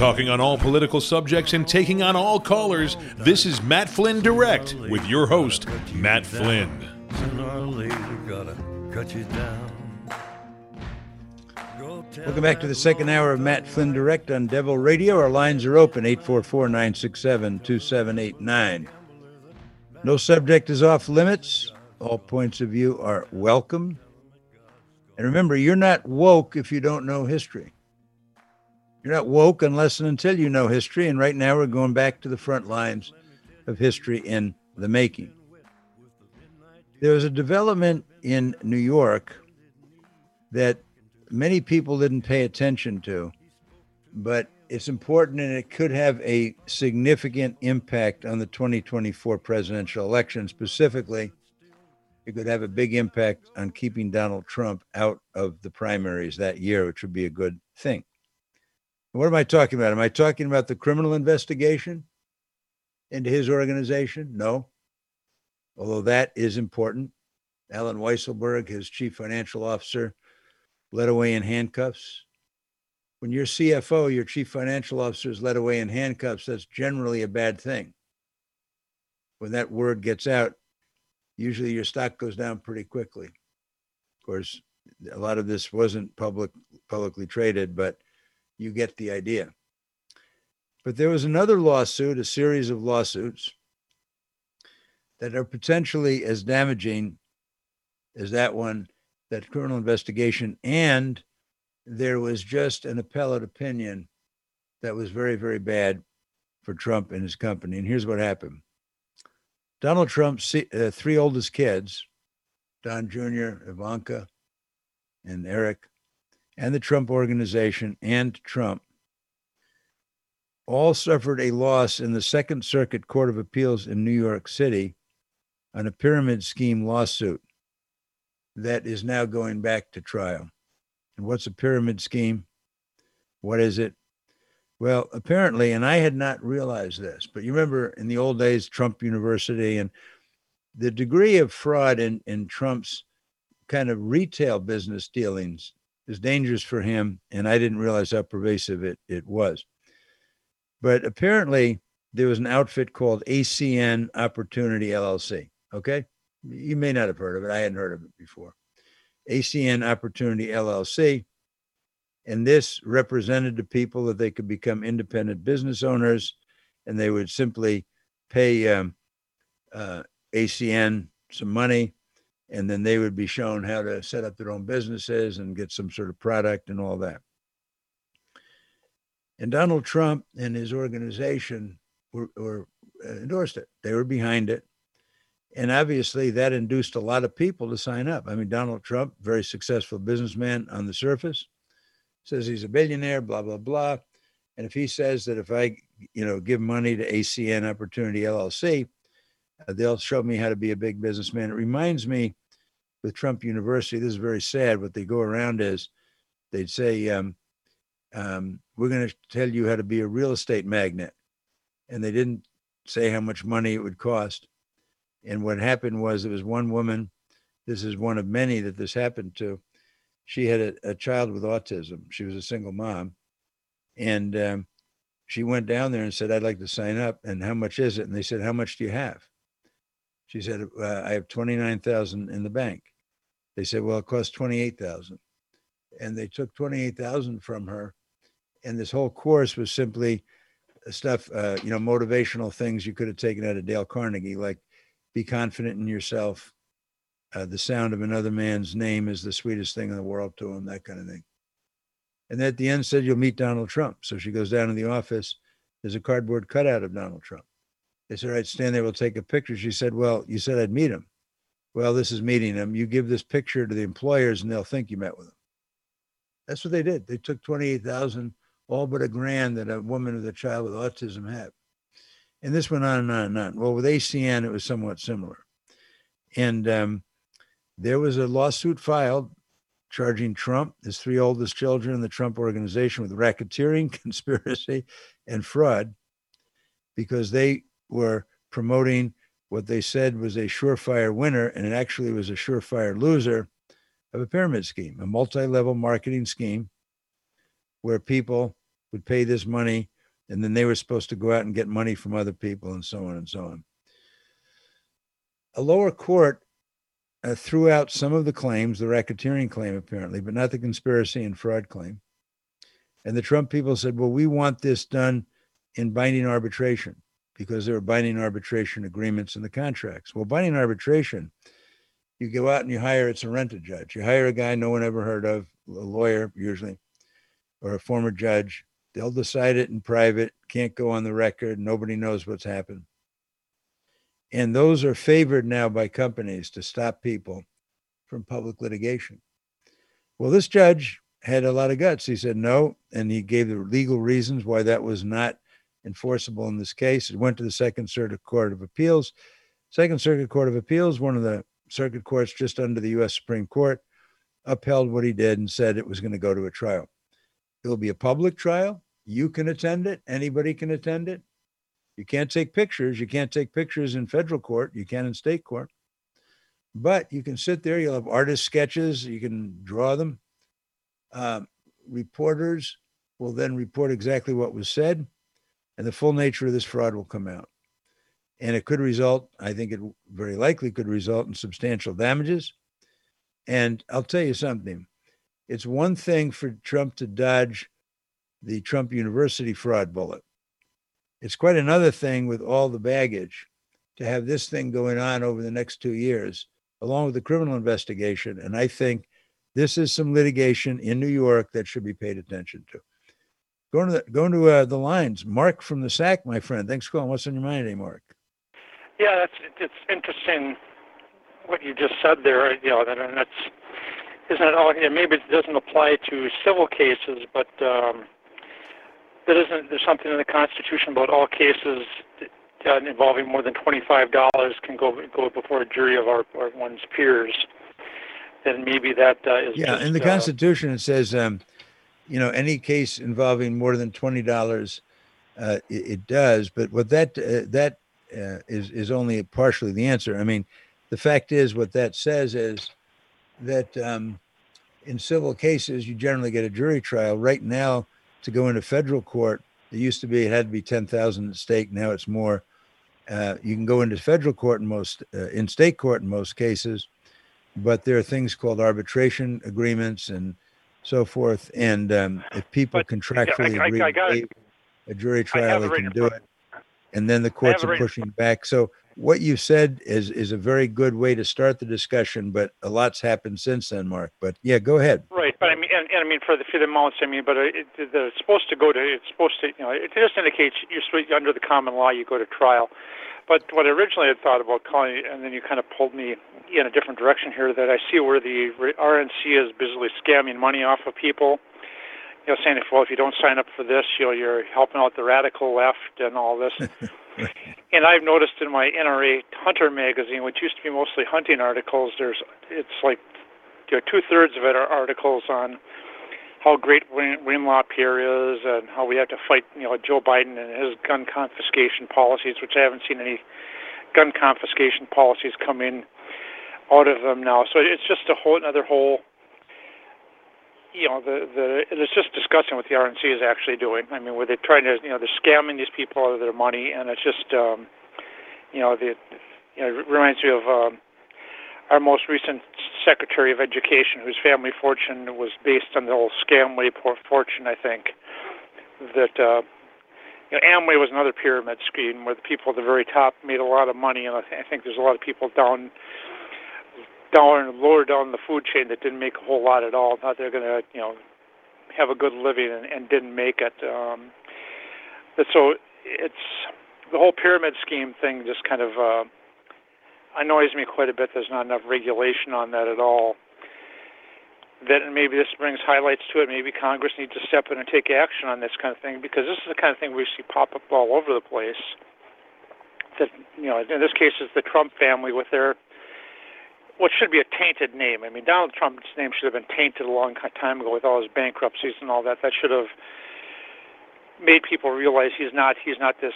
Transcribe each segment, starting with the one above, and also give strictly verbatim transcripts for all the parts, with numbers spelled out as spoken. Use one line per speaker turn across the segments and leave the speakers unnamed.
Talking on all political subjects and taking on all callers, this is Matt Flynn Direct with your host, Matt Flynn.
Welcome back to the second hour of Matt Flynn Direct on Devil Radio. Our lines are open, eight four four, nine six seven, two seven eight nine. No subject is off limits. All points of view are welcome. And remember, you're not woke if you don't know history. You're not woke unless and until you know history. And right now we're going back to the front lines of history in the making. There was a development in New York that many people didn't pay attention to, but it's important and it could have a significant impact on the twenty twenty-four presidential election. Specifically, it could have a big impact on keeping Donald Trump out of the primaries that year, which would be a good thing. What am I talking about? Am I talking about the criminal investigation into his organization? No. Although that is important. Alan Weisselberg, his chief financial officer, led away in handcuffs. When your C F O, your chief financial officer, is led away in handcuffs, that's generally a bad thing. When that word gets out, usually your stock goes down pretty quickly. Of course, a lot of this wasn't public, publicly traded, but you get the idea. But there was another lawsuit, a series of lawsuits that are potentially as damaging as that one, that criminal investigation. And there was just an appellate opinion that was very, very bad for Trump and his company. And here's what happened. Donald Trump's uh, three oldest kids, Don Junior, Ivanka, and Eric, and the Trump Organization and Trump, all suffered a loss in the Second Circuit Court of Appeals in New York City on a pyramid scheme lawsuit that is now going back to trial. And what's a pyramid scheme? What is it? Well, apparently, and I had not realized this, but you remember in the old days, Trump University, and the degree of fraud in, in Trump's kind of retail business dealings is dangerous for him, and I didn't realize how pervasive it, it was. But apparently, there was an outfit called A C N Opportunity L L C, okay? You may not have heard of it. I hadn't heard of it before. A C N Opportunity L L C. And this represented to people that they could become independent business owners, and they would simply pay um, uh, A C N some money, and then they would be shown how to set up their own businesses and get some sort of product and all that. And Donald Trump and his organization were, were uh, endorsed it. They were behind it. And obviously that induced a lot of people to sign up. I mean, Donald Trump, very successful businessman on the surface, says he's a billionaire, blah, blah, blah. And if he says that if I, you know, give money to A C N Opportunity L L C, uh, they'll show me how to be a big businessman. It reminds me with Trump University, this is very sad. What they go around is they'd say, um, um, we're going to tell you how to be a real estate magnate. And they didn't say how much money it would cost. And what happened was there was one woman, this is one of many that this happened to. She had a, a child with autism. She was a single mom. And um, she went down there and said, I'd like to sign up. And how much is it? And they said, how much do you have? She said, uh, I have twenty-nine thousand in the bank. They said, well, it costs twenty-eight thousand. And they took twenty-eight thousand from her. And this whole course was simply stuff, uh, you know, motivational things you could have taken out of Dale Carnegie, like be confident in yourself. Uh, the sound of another man's name is the sweetest thing in the world to him, that kind of thing. And at the end said, you'll meet Donald Trump. So she goes down to the office. There's a cardboard cutout of Donald Trump. They said, all right, stand there, we'll take a picture. She said, well, you said I'd meet him. Well, this is meeting him. You give this picture to the employers and they'll think you met with him. That's what they did. They took twenty-eight thousand, all but a grand that a woman with a child with autism had. And this went on and on and on. Well, with A C N, it was somewhat similar. And um, there was a lawsuit filed charging Trump, his three oldest children, and the Trump Organization with racketeering, conspiracy, and fraud, because they were promoting what they said was a surefire winner, and it actually was a surefire loser of a pyramid scheme, a multi-level marketing scheme where people would pay this money, and then they were supposed to go out and get money from other people, and so on and so on. A lower court uh, threw out some of the claims, the racketeering claim apparently, but not the conspiracy and fraud claim. And the Trump people said, well, we want this done in binding arbitration because there were binding arbitration agreements in the contracts. Well, binding arbitration, you go out and you hire, it's a rent-a judge. You hire a guy no one ever heard of, a lawyer usually, or a former judge. They'll decide it in private, can't go on the record. Nobody knows what's happened. And those are favored now by companies to stop people from public litigation. Well, this judge had a lot of guts. He said no, and he gave the legal reasons why that was not enforceable in this case. It went to the Second Circuit Court of Appeals. Second Circuit Court of Appeals, one of the circuit courts just under the U S Supreme Court, upheld what he did and said it was going to go to a trial. It'll be a public trial. You can attend it. Anybody can attend it. You can't take pictures. You can't take pictures in federal court. You can in state court. But you can sit there. You'll have artist sketches. You can draw them. Um, reporters will then report exactly what was said, and the full nature of this fraud will come out. And it could result, I think it very likely could result in substantial damages. And I'll tell you something. It's one thing for Trump to dodge the Trump University fraud bullet. It's quite another thing with all the baggage to have this thing going on over the next two years, along with the criminal investigation. And I think this is some litigation in New York that should be paid attention to. Going to the, going to uh, the lines. Mark from the S A C, my friend. Thanks for calling. What's on your mind today, Mark?
Yeah, that's it's interesting what you just said there. You know, that and that's isn't it all? You know, maybe it doesn't apply to civil cases, but um, there isn't. There's something in the Constitution about all cases uh, involving more than twenty-five dollars can go go before a jury of our, our one's peers. Then maybe that uh, is
yeah.
Just,
in the
uh,
Constitution, it says, um, you know, any case involving more than twenty dollars, uh, it, it does. But what that uh, that uh, is is only partially the answer. I mean, the fact is, what that says is that um, in civil cases, you generally get a jury trial. Right now, to go into federal court, it used to be it had to be ten thousand at stake. Now it's more. Uh, you can go into federal court in most, uh, in state court in most cases, but there are things called arbitration agreements and so forth. And um, if people
But,
contractually
I- I-
agree
I got
to
it.
a jury
I
trial,
have
they
it right
can
in
do
front-
it. And then the courts
it
are
right-
pushing back. So what you said is is a very good way to start the discussion, but a lot's happened since then, Mark. But yeah, go ahead.
Right, but I mean, and, and I mean for the for the amounts, I mean, but it, it, it's supposed to go to, it's supposed to, you know, it just indicates you're supposed, under the common law, you go to trial. But what I originally had thought about calling, and then you kind of pulled me in a different direction here, that I see where the R N C is busily scamming money off of people. You know, saying, if, well, if you don't sign up for this, you know, you're helping out the radical left and all this.
Right.
And I've noticed in my N R A Hunter magazine, which used to be mostly hunting articles, there's it's like, you know, two-thirds of it are articles on how great Wayne LaPierre is and how we have to fight, you know, Joe Biden and his gun confiscation policies, which I haven't seen any gun confiscation policies come in out of them now. So it's just a whole another whole, you know, the the it's just discussing what the R N C is actually doing. I mean, where they're trying to, you know, they're scamming these people out of their money, and it's just, um, you know, the, you know, it reminds me of um, our most recent Secretary of Education, whose family fortune was based on the whole Scamway fortune, I think. That uh, you know, Amway was another pyramid scheme where the people at the very top made a lot of money, and I, th- I think there's a lot of people down, down, lower down the food chain that didn't make a whole lot at all. Thought they're going to, you know, have a good living and, and didn't make it. Um, but so it's the whole pyramid scheme thing just kind of uh, annoys me quite a bit. There's not enough regulation on that at all. Then maybe this brings highlights to it. Maybe Congress needs to step in and take action on this kind of thing, because this is the kind of thing we see pop up all over the place. That, you know, in this case, is the Trump family with their what should be a tainted name. I mean, Donald Trump's name should have been tainted a long time ago with all his bankruptcies and all that. That should have made people realize he's not he's not this,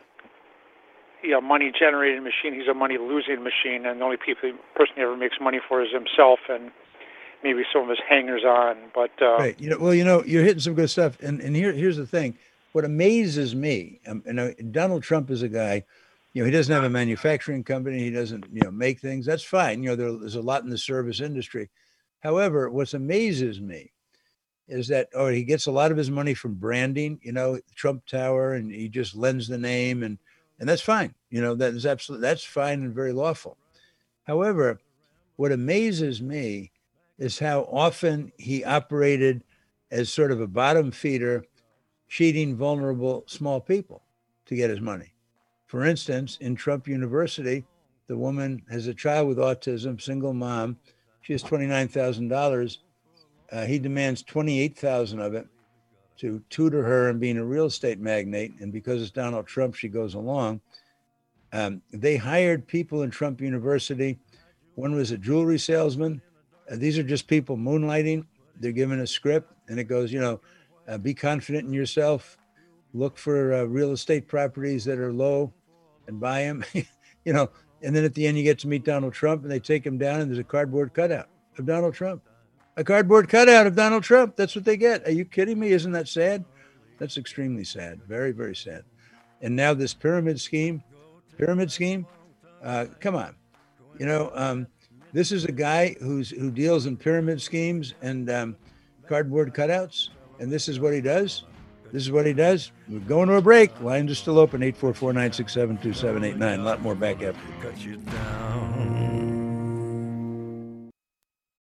you know, money generating machine. He's a money losing machine, and the only people, person he ever makes money for is himself and maybe some of his hangers-on. But uh,
right, you know, well, you know, you're hitting some good stuff, and and here here's the thing. What amazes me, um, you know, Donald Trump is a guy, you know, he doesn't have a manufacturing company, he doesn't, you know, make things. That's fine. You know, there, there's a lot in the service industry. However, what amazes me is that, oh, he gets a lot of his money from branding, you know, Trump Tower, and he just lends the name, and and that's fine. You know, that is absolutely, that's fine and very lawful. However, what amazes me is how often he operated as sort of a bottom feeder, cheating vulnerable small people to get his money. For instance, in Trump University, the woman has a child with autism, single mom. She has twenty-nine thousand dollars. Uh, he demands twenty-eight thousand dollars of it to tutor her in being a real estate magnate. And because it's Donald Trump, she goes along. Um, they hired people in Trump University. One was a jewelry salesman. Uh, these are just people moonlighting. They're given a script, and it goes, you know, uh, be confident in yourself. Look for uh, real estate properties that are low and buy them, you know. And then at the end, you get to meet Donald Trump, and they take him down, and there's a cardboard cutout of Donald Trump. A cardboard cutout of Donald Trump. That's what they get. Are you kidding me? Isn't that sad? That's extremely sad. Very, very sad. And now this pyramid scheme, pyramid scheme, uh, come on. You know, um, this is a guy who's who deals in pyramid schemes and um, cardboard cutouts, and this is what he does. This is what he does. We're going to a break. Lines are still open, eight four four, nine six seven, two seven eight nine. A lot more back after.